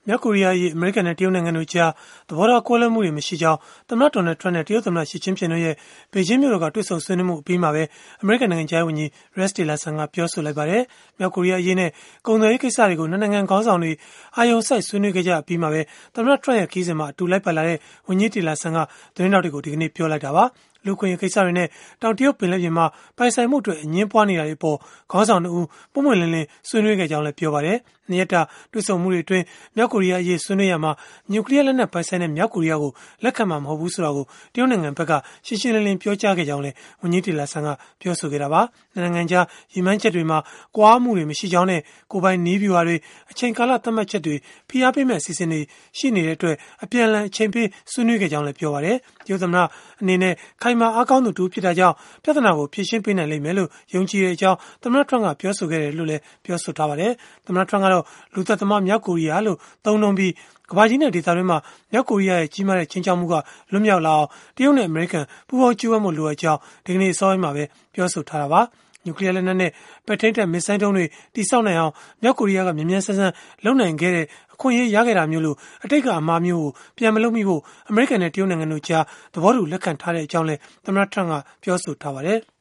မြောက်ကိုရီးယားအရေးအမေရိကန်နဲ့တရုတ်နိုင်ငံတို့ကြားသဘောထားကွဲလွဲမှုတွေမရှိကြောင်းသမ္မတဒေါ်နယ်ထရန့်နဲ့တရုတ်သမ္မတရှီကျင်းဖျင်တို့ရဲ့ဘေကျင်းမြို့တော်ကတွေ့ဆုံဆွေးနွေးမှုအပြီးမှာပဲအမေရိကန်နိုင်ငံခြားရေးဝန်ကြီး Rex Tillerson ကပြောဆိုလိုက်ပါတယ်။မြောက်ကိုရီးယားအရေးနဲ့ကုန်သွယ်ရေးကိစ္စတွေကိုနှစ်နိုင်ငံခေါင်းဆောင်တွေအာရုံစိုက်ဆွေးနွေးခဲ့ကြအပြီးမှာပဲသမ္မတထရန့်ရဲ့ခရီးစဉ်မှာအတူလိုက်ပါလာတဲ့ဝန်ကြီး Tillerson ကသတင်းထောက်တွေကိုဒီကနေ့ပြောလိုက်တာပါ။လူခွင့်ရေးကိစ္စတွေနဲ့တောင်တရုတ်ပင်လယ်ပြင်မှာပိုင်ဆိုင်မှုအတွက်အငင်းပွားနေတာတွေပေါ်ခေါင်းဆောင်တို့ပွင့်ပွင့်လင်းလင်းဆွေးနွေးခဲ့ကြောင်းလည်းပြောပါတယ်။နှစ်ရက်တာတွေ့ဆုံမှုတွေအတွင်းမြောက်ကိုရီးယားအရေးဆွေးနွေးရမှာနျူကလ িয়ার လက်နက်ပိုင်ဆိုင်တဲ့မြောက်ကိုရီးယားကိုလက်ခံမှာမဟုတ်ဘူးဆိုတာကိုတရုတ်နိုင်ငံဘက်ကရှင်းရှင်းလင်းလင်းပြောကြားခဲ့ကြောင်းလည်းဝန်ကြီးတီလာဆန်ကပြောဆိုခဲ့တာပါ။နိုင်ငံခြားရည်မှန်းချက်တွေမှာကွာမှုတွေမရှိကြောင်းနဲ့ကိုပိုင်နည်းဗျူဟာတွေအချိန်ကာလသတ်မှတ်ချက်တွေဖိအားပေးမဲ့အစီအစဉ်တွေရှိနေတဲ့အတွက်အပြန်အလှန်အချိန်ပေးဆွေးနွေးခဲ့ကြောင်းလည်းပြောပါတယ်။တရုတ်သမ္မတအနေနဲ့ခိုင်မာအားကောင်းသူတူဖြစ်တာကြောင့်ပြဿနာကိုဖြေရှင်းပေးနိုင်လိမ့်မယ်လို့ယုံကြည်တဲ့အကြောင်းသမ္မတထရန့်ကပြောဆိုခဲ့တယ်လို့လည်းပြောဆိုထားပါတယ်။သမ္မတထရန့်ကတော့လူသက်သမားမြောက်ကိုရီးယားလို့သုံးနှုန်းပြီးကမ္ဘာကြီးနဲ့ဒေသတွင်းမှာမြောက်ကိုရီးယားရဲ့ကြီးမားတဲ့ချင်းချောက်မှုကလွတ်မြောက်လာအောင်တရုတ်နဲ့အမေရိကန်ပူးပေါင်းကြိုးပမ်းမှုလိုအပ်ကြောင်းဒီကနေ့အစောပိုင်းမှာပဲပြောဆိုထားတာပါ။နျူကလ িয়ার လက်နက်နဲ့ပဲ့ထိန်းတပ်မစ်ဇိုင်းဒုံးတွေတိစောက်နိုင်အောင်မြောက်ကိုရီးယားကမြန်မြန်ဆန်းဆန်းလုပ်နိုင်ခဲ့တဲ့အခွင့်အရေးရခဲ့တာမျိုးလို့အတိတ်ကအမှားမျိုးကိုပြန်မလုပ်မိဖို့အမေရိကန်နဲ့တရုတ်နိုင်ငံတို့ကြားသဘောတူလက်ခံထားတဲ့အကြောင်းလည်းသမ္မတထရန့်ကပြောဆိုထားပါတယ်။